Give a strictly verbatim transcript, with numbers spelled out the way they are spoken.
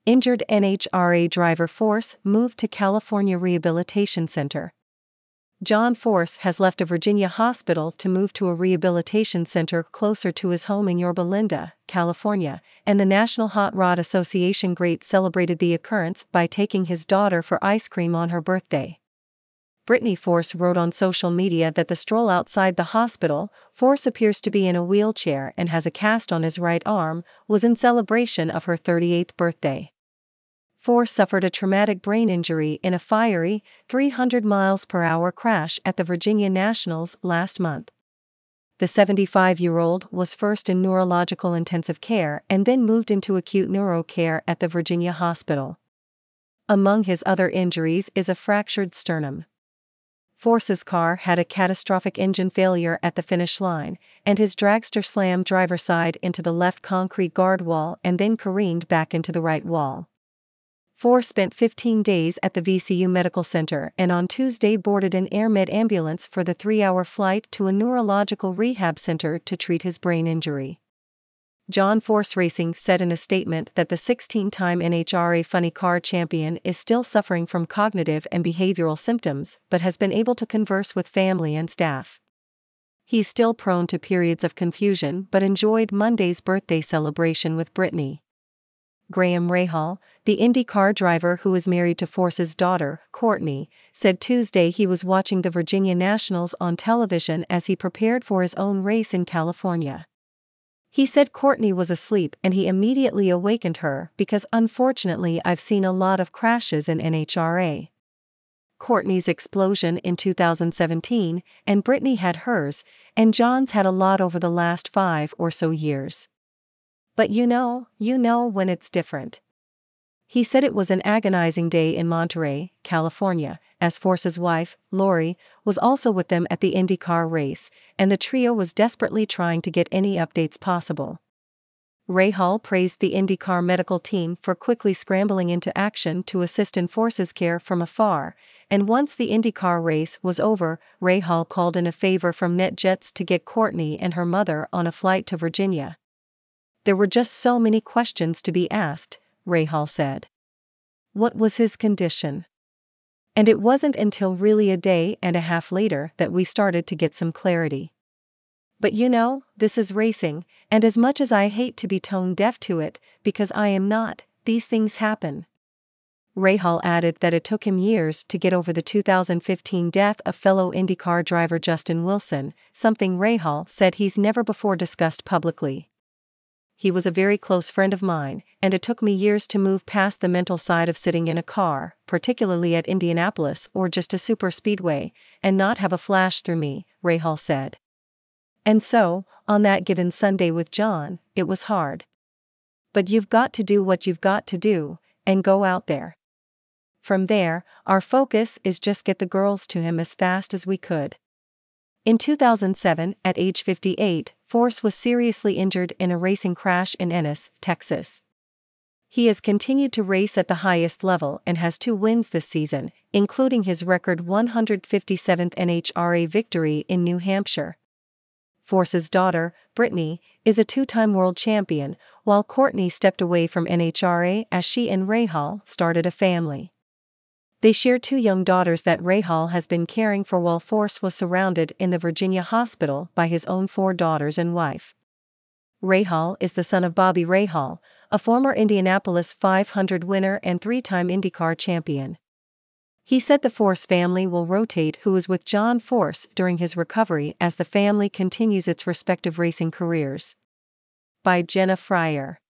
Injured N H R A driver Force moved to California Rehabilitation Center. John Force has left a Virginia hospital to move to a rehabilitation center closer to his home in Yorba Linda, California, and the National Hot Rod Association great celebrated the occurrence by taking his daughter for ice cream on her birthday. Brittany Force wrote on social media that the stroll outside the hospital, Force appears to be in a wheelchair and has a cast on his right arm, was in celebration of her thirty-eighth birthday. Force suffered a traumatic brain injury in a fiery, three hundred miles per hour crash at the Virginia Nationals last month. The seventy-five-year-old was first in neurological intensive care and then moved into acute neuro care at the Virginia hospital. Among his other injuries is a fractured sternum. Force's car had a catastrophic engine failure at the finish line, and his dragster slammed driver's side into the left concrete guard wall and then careened back into the right wall. Force spent fifteen days at the V C U Medical Center and on Tuesday boarded an AirMed ambulance for the three-hour flight to a neurological rehab center to treat his brain injury. John Force Racing said in a statement that the sixteen-time N H R A Funny Car champion is still suffering from cognitive and behavioral symptoms but has been able to converse with family and staff. He's still prone to periods of confusion but enjoyed Monday's birthday celebration with Brittany. Graham Rahal, the IndyCar driver who is married to Force's daughter, Courtney, said Tuesday he was watching the Virginia Nationals on television as he prepared for his own race in California. He said Courtney was asleep and he immediately awakened her because unfortunately I've seen a lot of crashes in N H R A. Courtney's explosion in two thousand seventeen, and Brittany had hers, and John's had a lot over the last five or so years. But you know, you know when it's different. He said it was an agonizing day in Monterey, California, as Force's wife, Lori, was also with them at the IndyCar race, and the trio was desperately trying to get any updates possible. Rahal praised the IndyCar medical team for quickly scrambling into action to assist in Force's care from afar, and once the IndyCar race was over, Rahal called in a favor from NetJets to get Courtney and her mother on a flight to Virginia. There were just so many questions to be asked, Rahal said. What was his condition? And it wasn't until really a day and a half later that we started to get some clarity. But you know, this is racing, and as much as I hate to be tone deaf to it, because I am not, these things happen. Rahal added that it took him years to get over the two thousand fifteen death of fellow IndyCar driver Justin Wilson, something Rahal said he's never before discussed publicly. He was a very close friend of mine, and it took me years to move past the mental side of sitting in a car, particularly at Indianapolis or just a super speedway, and not have a flash through me, Rahal said. And so, on that given Sunday with John, it was hard. But you've got to do what you've got to do, and go out there. From there, our focus is just get the girls to him as fast as we could. In two thousand seven, at age fifty-eight, Force was seriously injured in a racing crash in Ennis, Texas. He has continued to race at the highest level and has two wins this season, including his record one hundred fifty-seventh N H R A victory in New Hampshire. Force's daughter, Brittany, is a two-time world champion, while Courtney stepped away from N H R A as she and Rahal started a family. They share two young daughters that Rahal has been caring for while Force was surrounded in the Virginia hospital by his own four daughters and wife. Rahal is the son of Bobby Rahal, a former Indianapolis five hundred winner and three-time IndyCar champion. He said the Force family will rotate who is with John Force during his recovery as the family continues its respective racing careers. By Jenna Fryer.